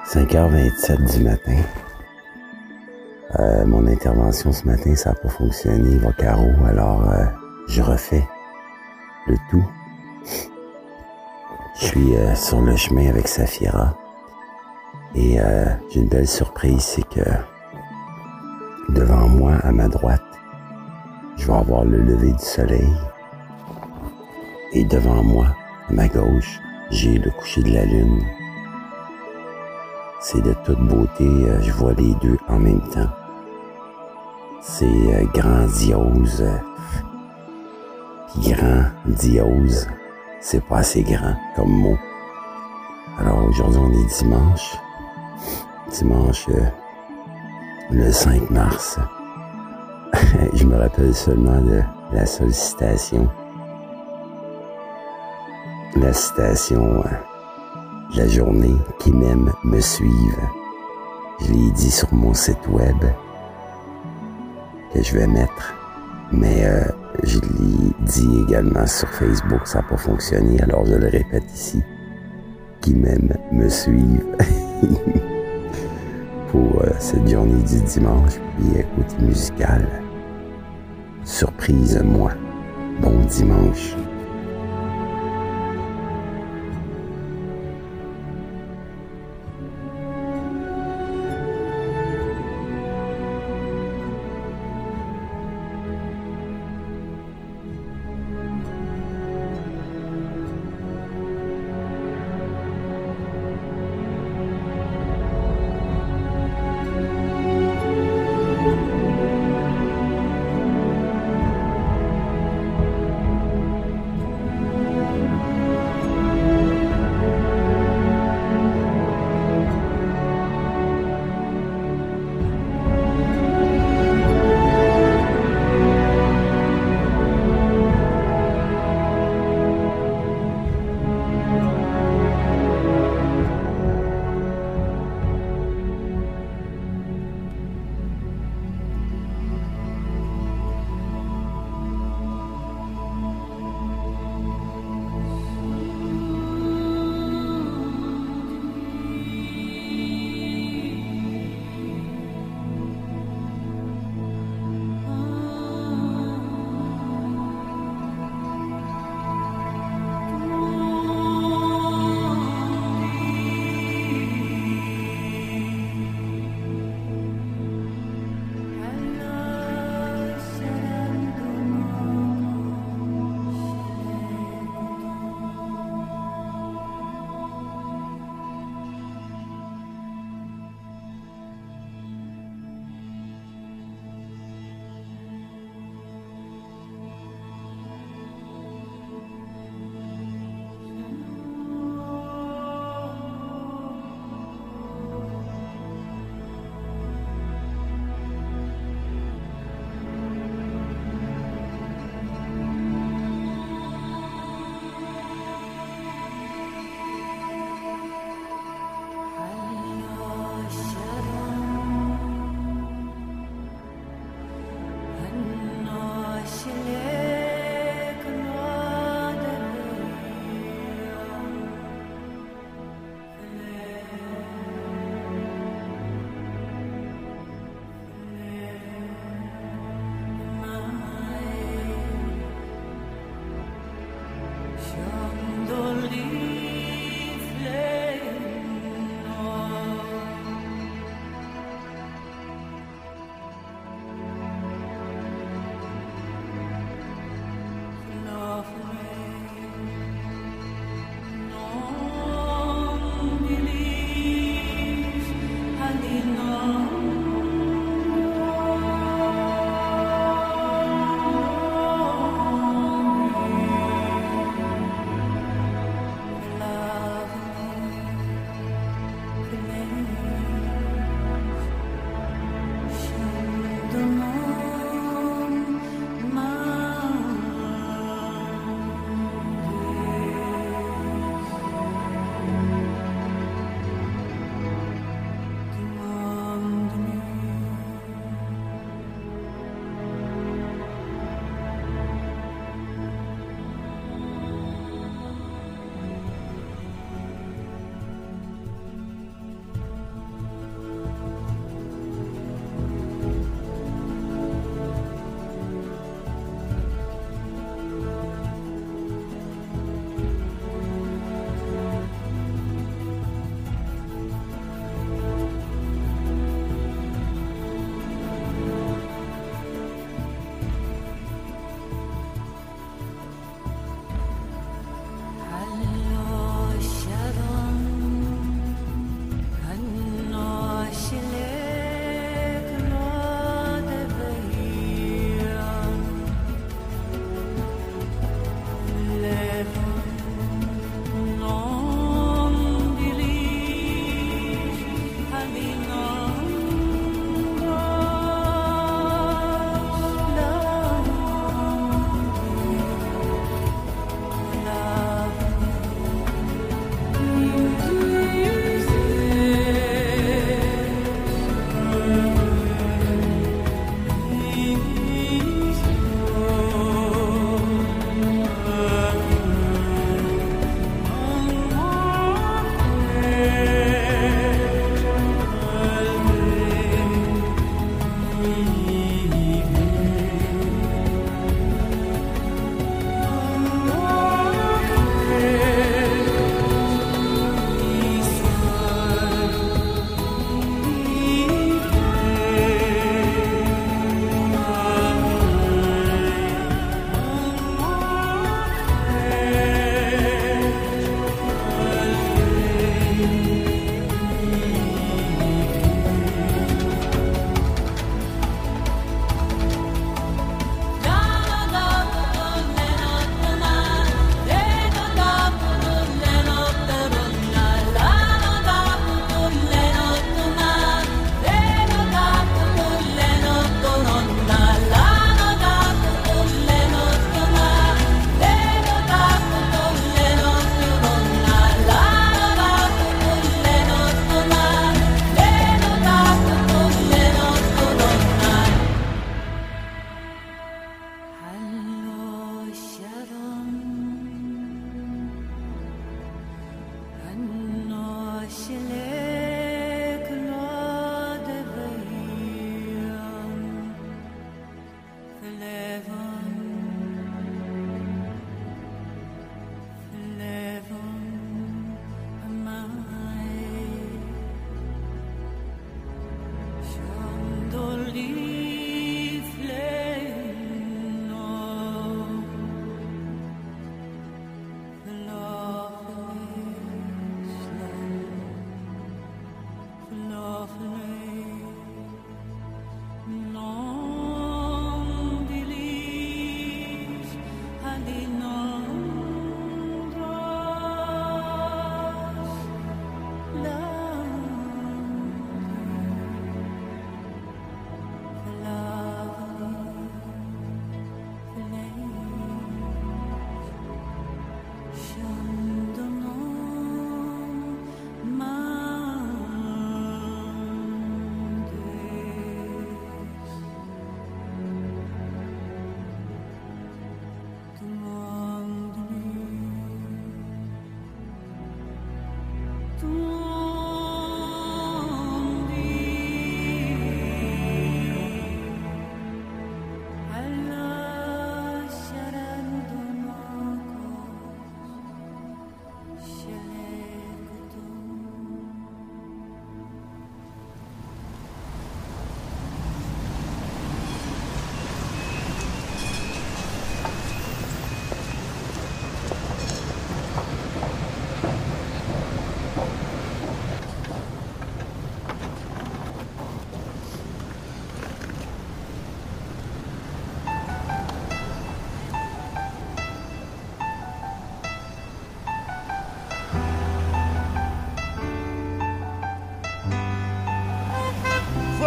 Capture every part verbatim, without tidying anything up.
cinq heures vingt-sept du matin. Euh, mon intervention ce matin, ça n'a pas fonctionné, il va carreau, alors euh, je refais le tout. Je suis euh, sur le chemin avec Safira et euh, j'ai une belle surprise, c'est que devant moi, à ma droite, je vais avoir le lever du soleil et devant moi, à ma gauche, j'ai le coucher de la lune. C'est de toute beauté, euh, je vois les deux en même temps. C'est euh, grandiose, euh, puis grandiose, c'est pas assez grand comme mot. Alors aujourd'hui on est dimanche, dimanche euh, le cinq mars. Je me rappelle seulement de la sollicitation, la citation euh, de la journée qui m'aime me suive. Je l'ai dit sur mon site web que je vais mettre, mais euh, je l'ai dit également sur Facebook, ça n'a pas fonctionné, alors je le répète ici, qui m'aime me suive pour euh, cette journée du dimanche. Puis côté musical, surprise moi, bon dimanche.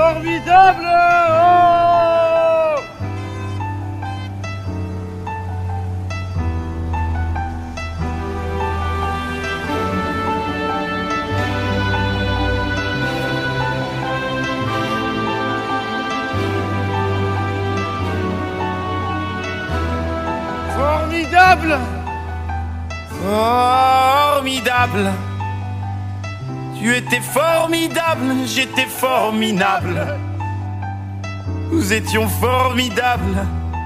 Formidable. Oh Formidable. Formidable. Tu étais formidable, j'étais formidable. Nous étions formidables.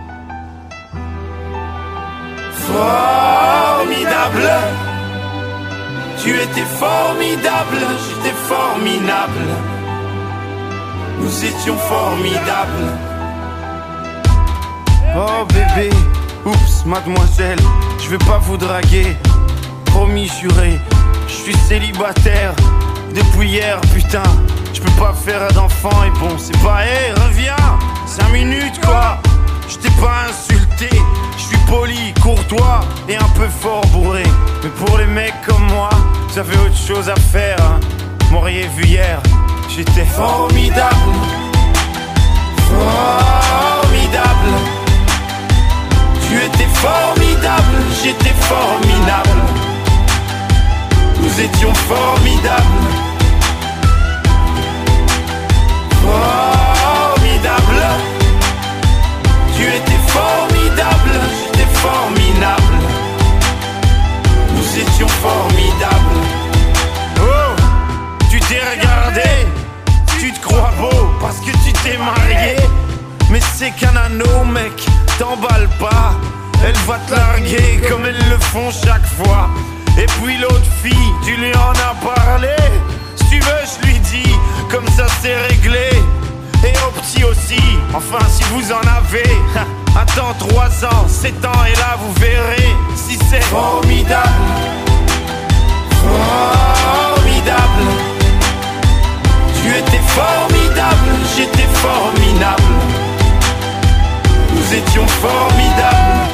Formidable. Tu étais formidable, j'étais formidable. Nous étions formidables. Oh bébé, oups, mademoiselle, je vais pas vous draguer. Promis, juré, je suis célibataire depuis hier, putain. Je peux pas faire d'enfant et bon, c'est pas, hé, hey, reviens, cinq minutes quoi. Je t'ai pas insulté, je suis poli, courtois et un peu fort bourré. Mais pour les mecs comme moi, vous avez autre chose à faire, hein. M'auriez vu hier, j'étais formidable. Formidable. Tu étais formidable, j'étais formidable. Nous étions formidables. Formidable. Tu étais formidable, j'étais formidable. Nous étions formidables. Oh, tu t'es regardé, tu te crois beau parce que tu t'es marié. Mais c'est qu'un anneau, mec, t'emballe pas. Elle va te larguer comme elles le font chaque fois. Et puis l'autre fille, tu lui en as parlé. Si tu veux, je lui dis, comme ça c'est réglé. Et au petit aussi, enfin si vous en avez. Attends trois ans, sept ans et là vous verrez si c'est formidable. Formidable. Tu étais formidable, j'étais formidable. Nous étions formidables.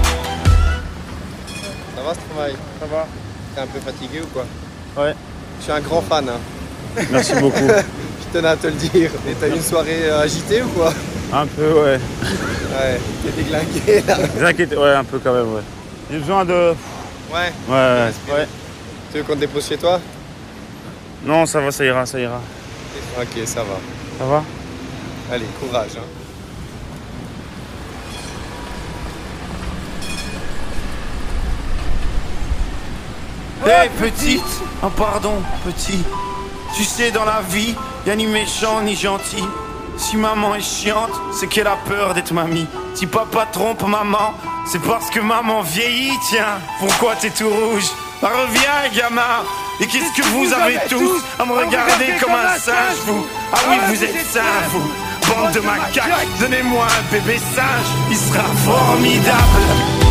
Ça va ce travail? Ça va. T'es un peu fatigué ou quoi? Ouais. Je suis un grand fan. Hein. Merci beaucoup. Je tenais à te le dire. Et t'as eu une soirée agitée ou quoi? Un peu, ouais. Ouais, t'es déglingué là. Vous inquiétez, ouais, un peu quand même, ouais. J'ai besoin de... Ouais. Ouais, ouais, ouais. Tu veux qu'on te dépose chez toi? Non, ça va, ça ira, ça ira. Ok, ça va. Ça va? Allez, courage. Hein. Hé hey, petite, oh pardon petit. Tu sais dans la vie, y'a ni méchant ni gentil. Si maman est chiante, c'est qu'elle a peur d'être mamie. Si papa trompe maman, c'est parce que maman vieillit. Tiens, pourquoi t'es tout rouge? Bah, reviens gamin. Et qu'est-ce que vous avez tous à me regarder comme un singe vous? Ah oui vous êtes singes vous. Bande de macaques, donnez-moi un bébé singe. Il sera formidable.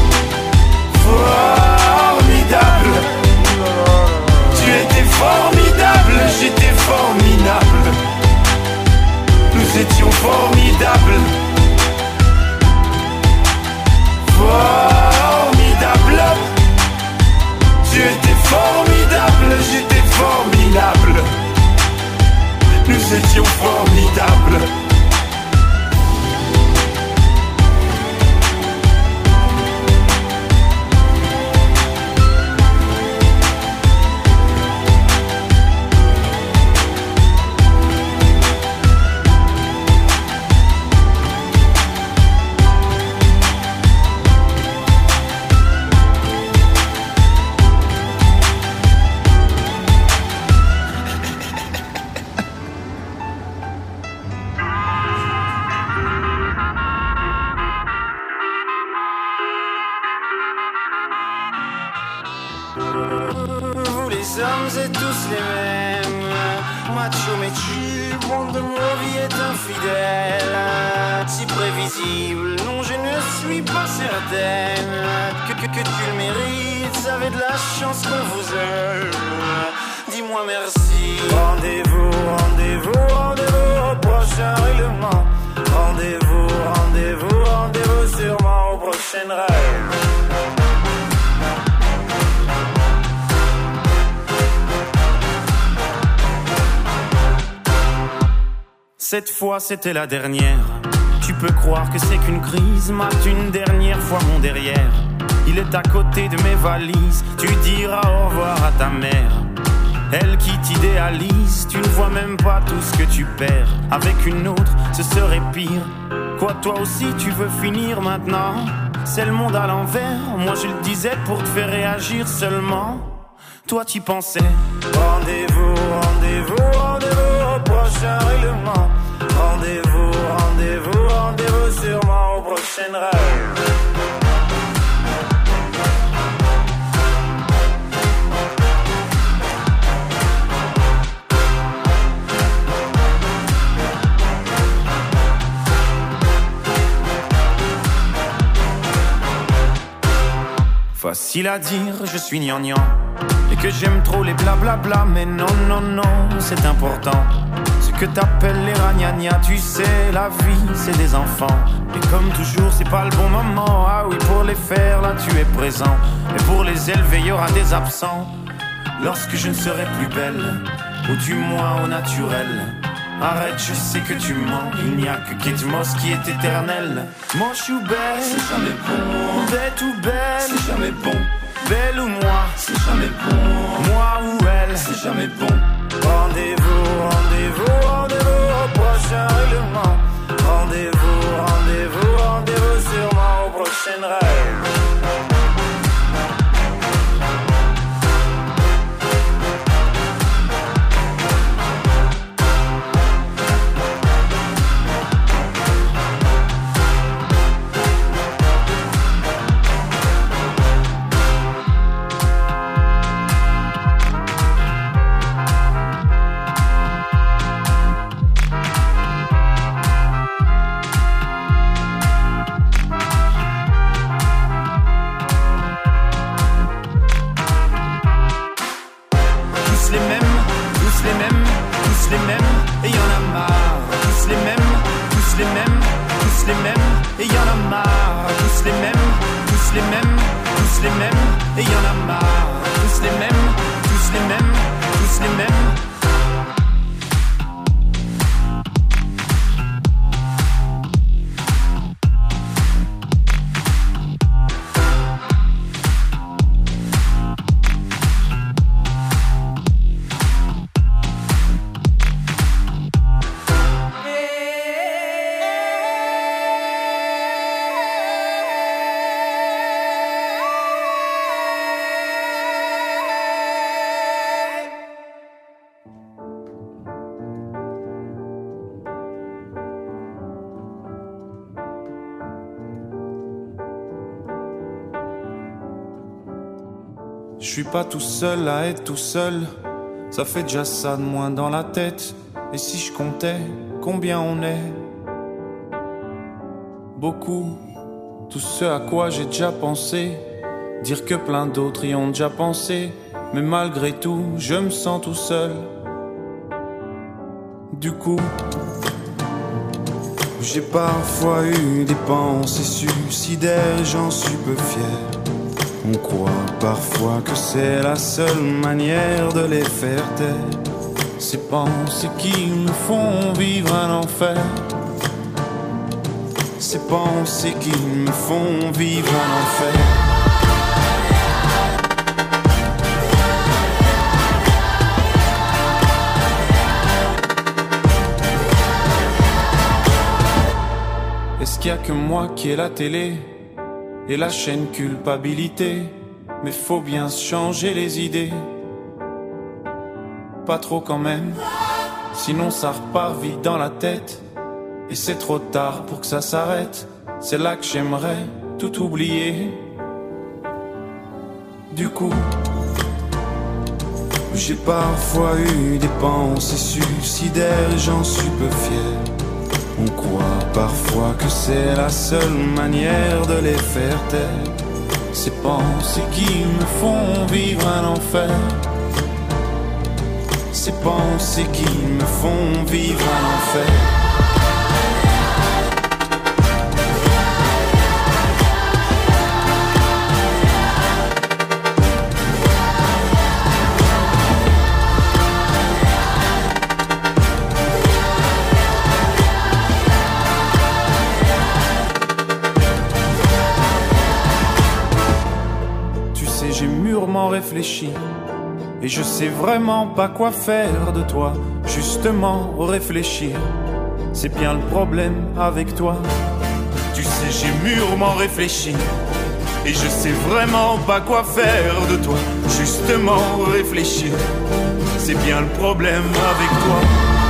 Formidable. Tu étais formidable, j'étais formidable. Nous étions formidables. Formidable. Tu étais formidable, j'étais formidable. Nous étions formidables. Vous les hommes êtes tous les mêmes. Macho mais chill, monde de mon vie est infidèle. Si prévisible, non je ne suis pas certaine que, que, que tu le mérites, vous avez de la chance qu'on vous aime. Dis-moi merci. Rendez-vous, rendez-vous, rendez-vous au prochain règlement. Rendez-vous, rendez-vous, rendez-vous sûrement au prochain rêve. Cette fois c'était la dernière. Tu peux croire que c'est qu'une crise, mate une dernière fois mon derrière. Il est à côté de mes valises, tu diras au revoir à ta mère. Elle qui t'idéalise, tu ne vois même pas tout ce que tu perds. Avec une autre, ce serait pire. Quoi, toi aussi tu veux finir maintenant? C'est le monde à l'envers, moi je le disais pour te faire réagir seulement. Toi t'y pensais. Rendez-vous, rendez-vous, rendez-vous au prochain règlement. Rendez-vous, rendez-vous, rendez-vous sûrement au prochain rêve. Facile à dire, je suis gnangnan, et que j'aime trop les blablabla, mais non, non, non, c'est important. Ce que t'appelles les ragnagnas, tu sais, la vie, c'est des enfants. Et comme toujours, c'est pas le bon moment. Ah oui, pour les faire, là, tu es présent. Et pour les élever, y aura des absents. Lorsque je ne serai plus belle, ou du moins au naturel. Arrête, je sais que tu mens. Il n'y a que Kate Moss qui est éternel. Moche ou belle, c'est jamais bon. Bête ou belle, c'est jamais bon. Belle ou moi, c'est jamais bon. Moi ou elle, c'est jamais bon. Rendez-vous, rendez-vous, rendez-vous au prochain règlement. Rendez-vous, rendez-vous, rendez-vous sûrement au prochain rêve. Je suis pas tout seul à être tout seul, ça fait déjà ça de moins dans la tête. Et si je comptais combien on est? Beaucoup, tout ce à quoi j'ai déjà pensé. Dire que plein d'autres y ont déjà pensé. Mais malgré tout, je me sens tout seul. Du coup, j'ai parfois eu des pensées suicidaires, j'en suis peu fier. On croit parfois que c'est la seule manière de les faire taire. Ces pensées qui nous font vivre un enfer. Ces pensées qui me font vivre un enfer. Est-ce qu'il y a que moi qui ai la télé et la chaîne culpabilité? Mais faut bien se changer les idées. Pas trop quand même, sinon ça repart vite dans la tête. Et c'est trop tard pour que ça s'arrête. C'est là que j'aimerais tout oublier. Du coup, j'ai parfois eu des pensées suicidaires, j'en suis peu fier. On croit parfois que c'est la seule manière de les faire taire. Ces pensées qui me font vivre un enfer. Ces pensées qui me font vivre un enfer. sais, j'ai mûrement réfléchi. Et je sais vraiment pas quoi faire de toi. Justement, réfléchir, c'est bien le problème avec toi. Tu sais, j'ai mûrement réfléchi. Et je sais vraiment pas quoi faire de toi. Justement, réfléchir, c'est bien le problème avec toi.